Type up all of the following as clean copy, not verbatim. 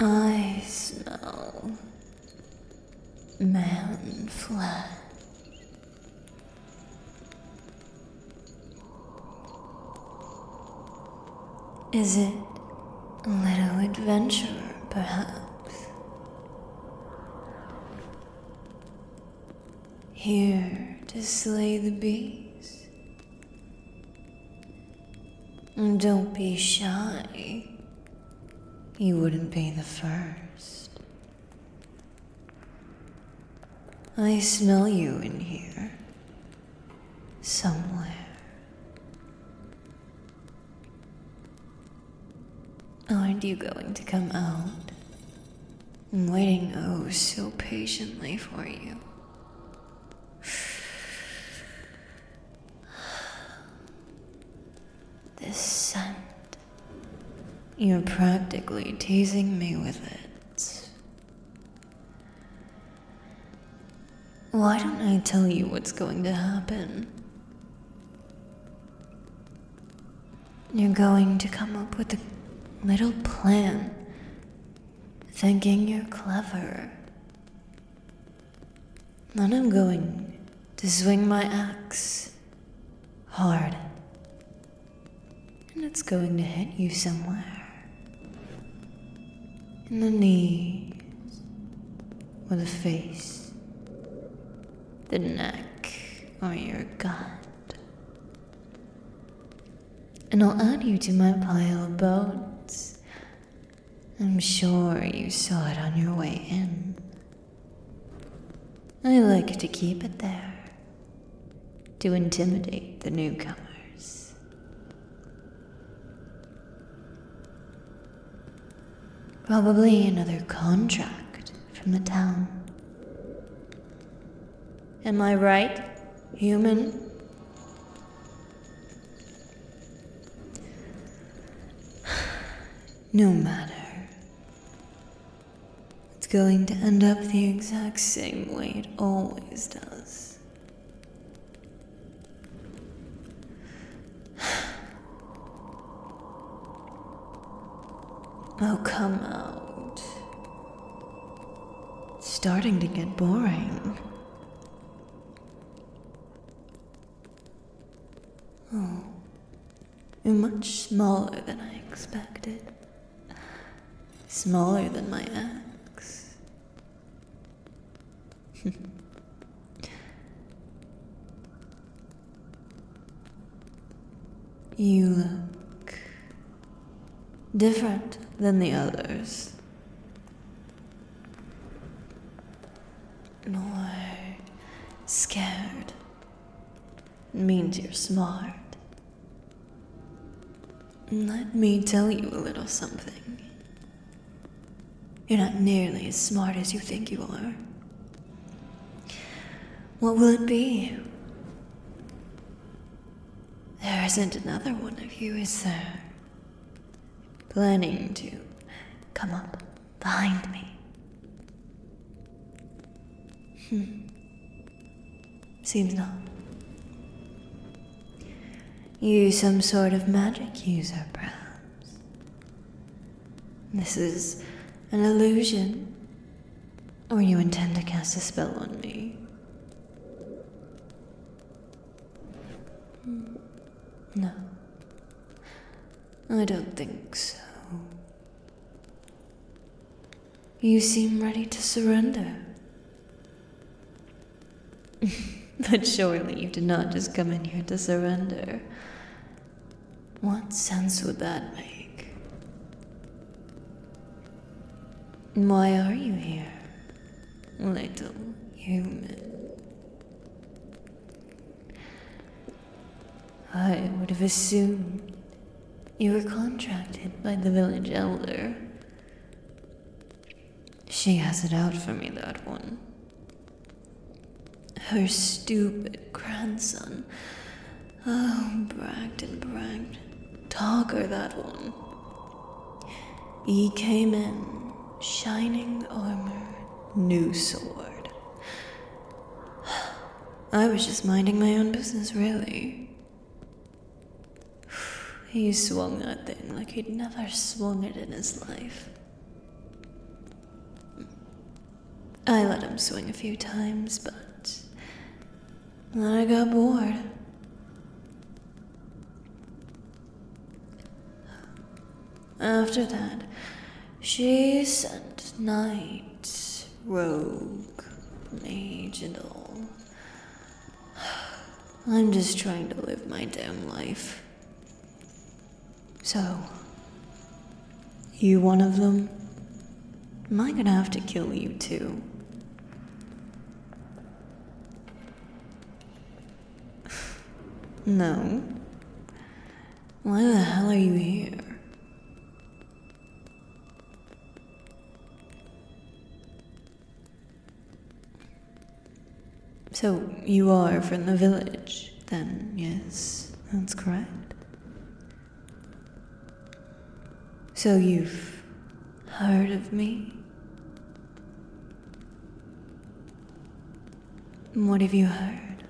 I smell man flesh. Is it a little adventurer, perhaps? Here to slay the beast? Don't be shy. You wouldn't be the first. I smell you in here. Somewhere. Aren't you going to come out? I'm waiting oh so patiently for you. This scent. You're practically teasing me with it. Why don't I tell you what's going to happen? You're going to come up with a little plan, thinking you're clever. Then I'm going to swing my axe hard, and it's going to hit you somewhere. In the knees, or the face, the neck, or your gut. And I'll add you to my pile of bones. I'm sure you saw it on your way in. I like to keep it there, to intimidate the newcomers. Probably another contract from the town. Am I right, human? No matter. It's going to end up the exact same way it always does. Oh, come out. It's starting to get boring. Oh, you're much smaller than I expected. Smaller than my ex. You look different than the others. More scared. Means you're smart. Let me tell you a little something. You're not nearly as smart as you think you are. What will it be? There isn't another one of you, is there? Planning to come up behind me. Seems not. You some sort of magic user, perhaps. This is an illusion? Or you intend to cast a spell on me? No. I don't think so. You seem ready to surrender. But surely you did not just come in here to surrender. What sense would that make? Why are you here, little human? I would have assumed you were contracted by the village elder. She has it out for me, that one. Her stupid grandson. Oh, bragged and bragged. Talker, that one. He came in, shining armor, new sword. I was just minding my own business, really. He swung that thing like he'd never swung it in his life. I let him swing a few times, but then I got bored. After that, she sent knight, rogue, mage, and all. I'm just trying to live my damn life. So, you one of them? Am I gonna have to kill you too? No. Why the hell are you here? So, you are from the village, then, yes, that's correct. So you've heard of me? What have you heard?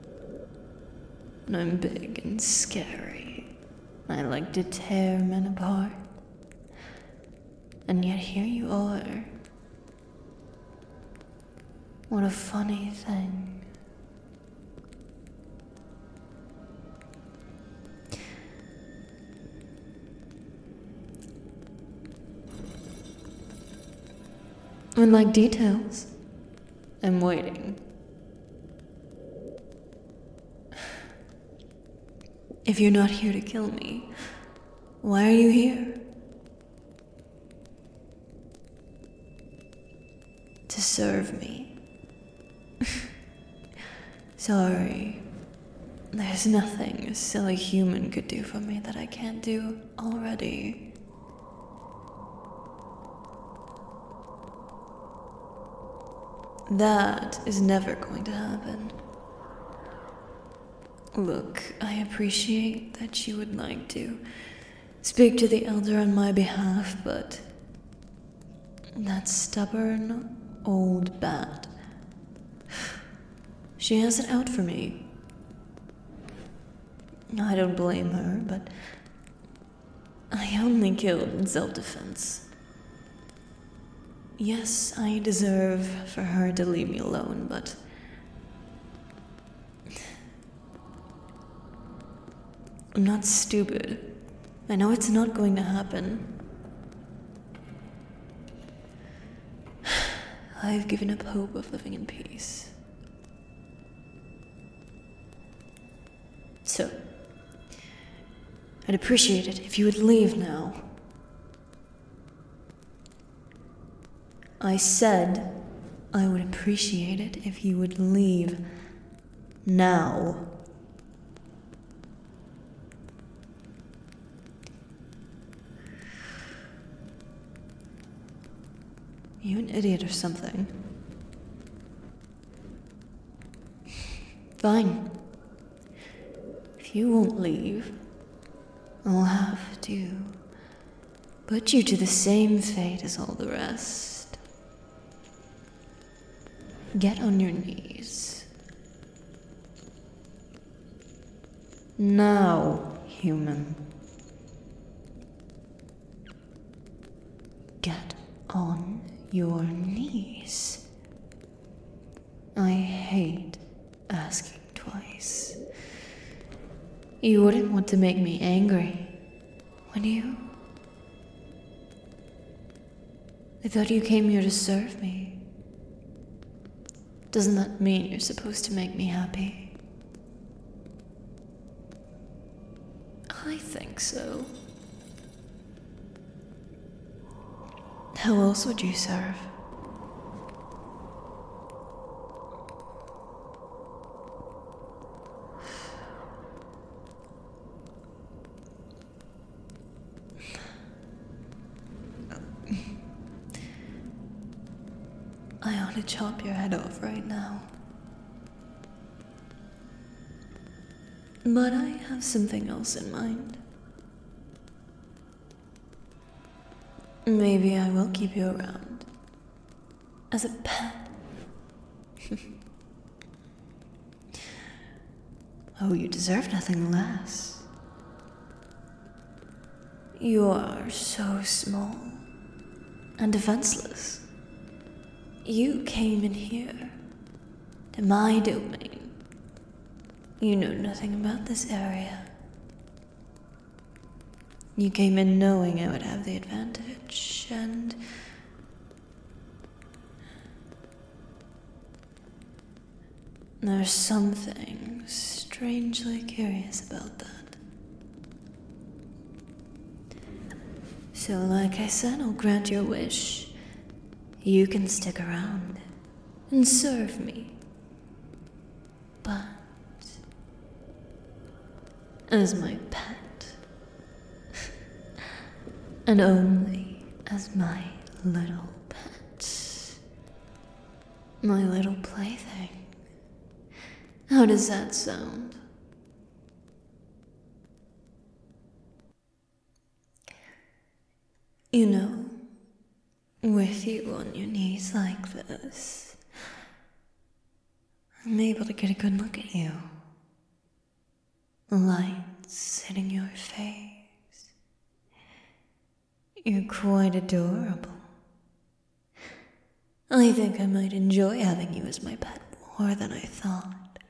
I'm big and scary. I like to tear men apart. And yet here you are. What a funny thing. Would like details. I'm waiting. If you're not here to kill me, why are you here? To serve me. Sorry. There's nothing a silly human could do for me that I can't do already. That is never going to happen. Look, I appreciate that you would like to speak to the elder on my behalf, but that stubborn old bat, she has it out for me. I don't blame her, but I only killed in self-defense. Yes, I deserve for her to leave me alone, but I'm not stupid. I know it's not going to happen. I've given up hope of living in peace. So, I'd appreciate it if you would leave now. I said I would appreciate it if you would leave now. You an idiot or something? Fine. If you won't leave, I'll have to put you to the same fate as all the rest. Get on your knees. Now, human. Get on your knees. I hate asking twice. You wouldn't want to make me angry, would you? I thought you came here to serve me. Doesn't that mean you're supposed to make me happy? I think so. How else would you serve? I ought to chop your head off right now. But I have something else in mind. Maybe I will keep you around. As a pet. Oh, you deserve nothing less. You are so small and defenseless. You came in here, to my domain. You know nothing about this area. You came in knowing I would have the advantage, and there's something strangely curious about that. So, like I said, I'll grant your wish. You can stick around and serve me. But as my pet. And only as my little pet. My little plaything. How does that sound? You know, with you on your knees like this, I'm able to get a good look at you. Lights hitting your face. You're quite adorable. I think I might enjoy having you as my pet more than I thought.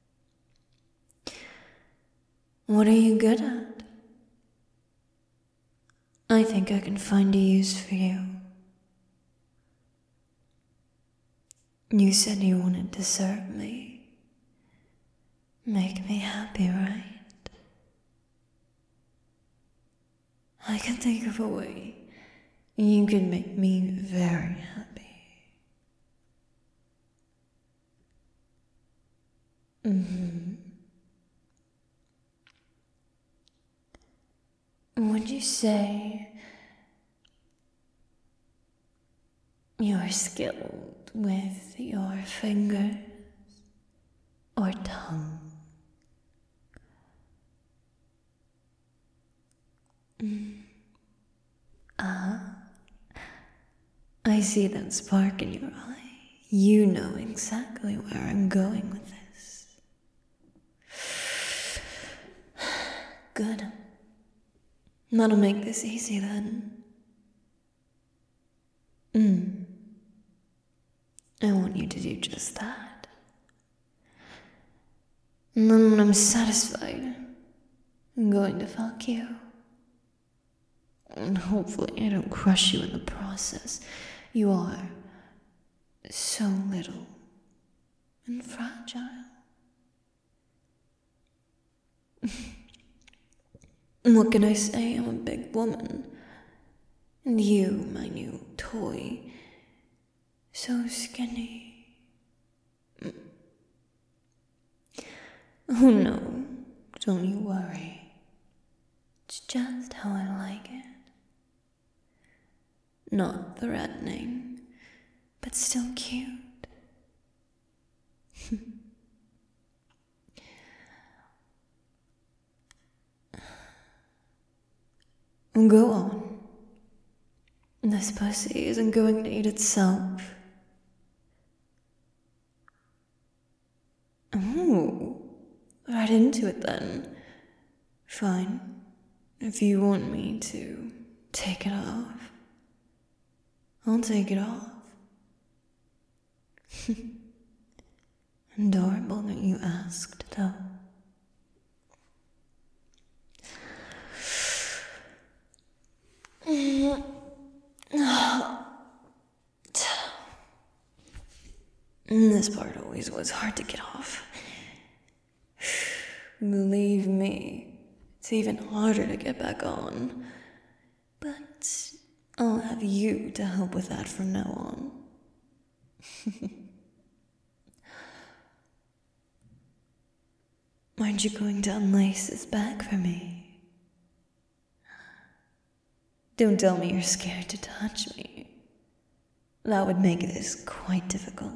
What are you good at? I think I can find a use for you. You said you wanted to serve me. Make me happy, right? I can think of a way you can make me very happy. Would you say you're skilled with your fingers or tongue? I see that spark in your eye. You know exactly where I'm going with this. Good. That'll make this easy then. I want you to do just that. And then when I'm satisfied, I'm going to fuck you. And hopefully I don't crush you in the process. You are so little and fragile. What can I say? I'm a big woman. And you, my new toy, so skinny. Oh no, don't you worry. It's just how I like it. Not threatening, but still cute. Go on. This pussy isn't going to eat itself. Oh, right into it then. Fine. If you want me to take it off, I'll take it off. Adorable that you asked, though. This part always was hard to get off. Believe me, it's even harder to get back on. But I'll have you to help with that from now on. Aren't you going to unlace his back for me? Don't tell me you're scared to touch me. That would make this quite difficult.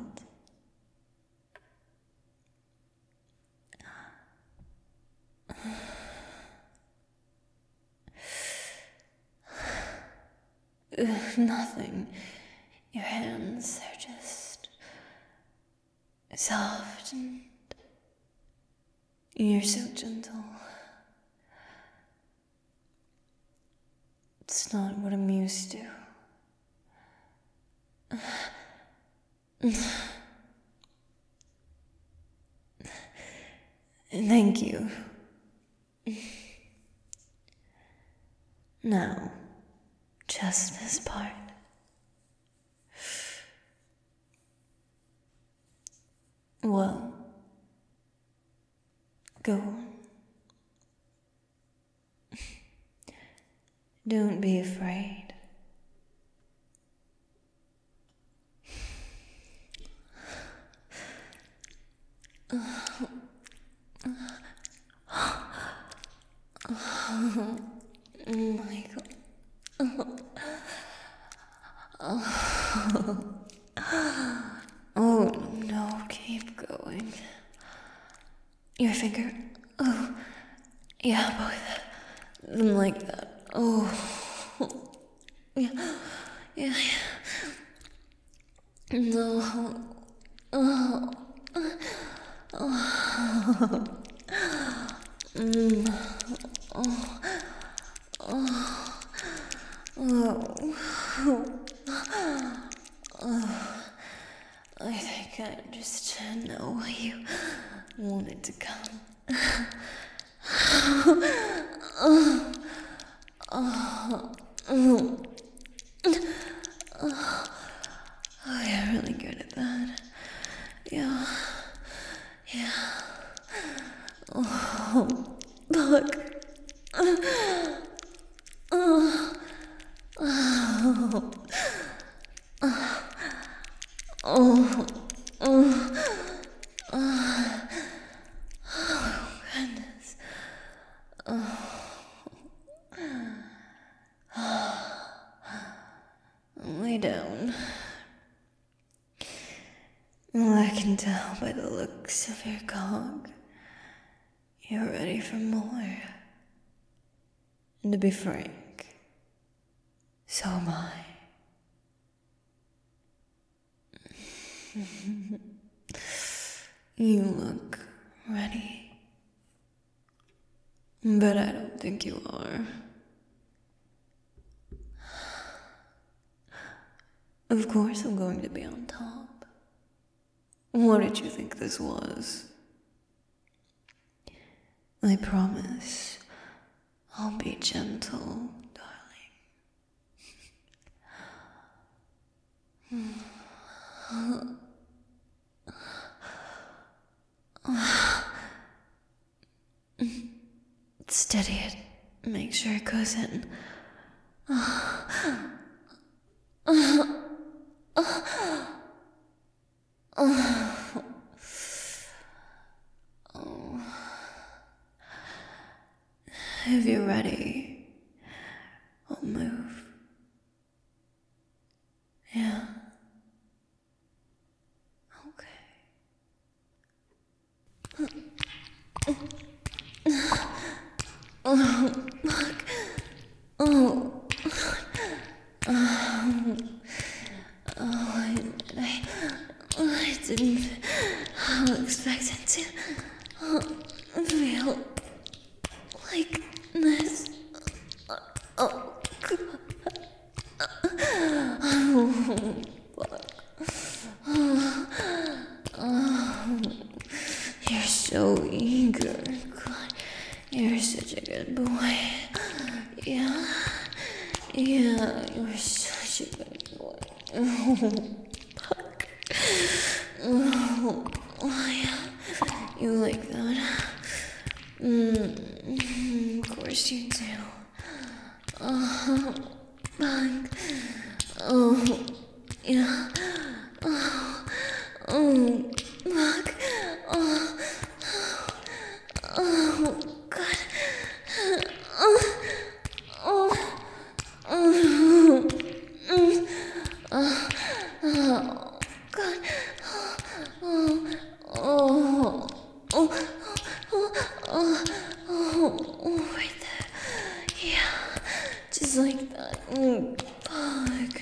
Nothing. Your hands, they're just soft and you're so gentle. It's not what I'm used to. Thank you. Now, just this part. Well, go on. Don't be afraid. Michael. Oh no, keep going. Your finger. Oh, yeah, both of them like that. Oh, yeah, yeah, yeah. No. Oh. Oh. I think I understand now why you wanted to come. Oh, you're really good at that. Yeah. Oh, look. Goodness. Lay down. I can tell by the looks of your cock. You're ready for more. And to be frank, so am I. You look ready. But I don't think you are. Of course I'm going to be on top. What did you think this was? I promise I'll be gentle, darling. Steady it. Make sure it goes in. If you're ready, I'll move. Yeah. Okay. Oh, fuck. Oh. I didn't expect it to feel like this. Oh, you're so eager. God, you're such a good boy. Yeah, you're such a good boy. Oh, fuck. Oh, yeah, you like that? Of course you do. Oh, fuck. Oh, yeah. Oh, fuck. Oh, God. Right there. Yeah, just like that. Oh, fuck.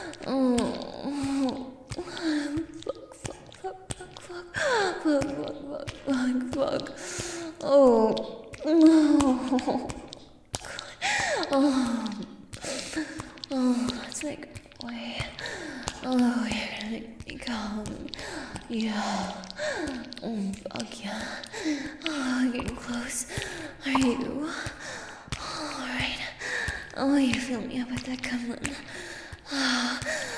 Fuck. Oh, let's make way. Oh, you're gonna getting me calm. Yeah. Oh, fuck yeah. Oh, getting close. Are you? Alright. Oh, you fill me up with that cum. Oh,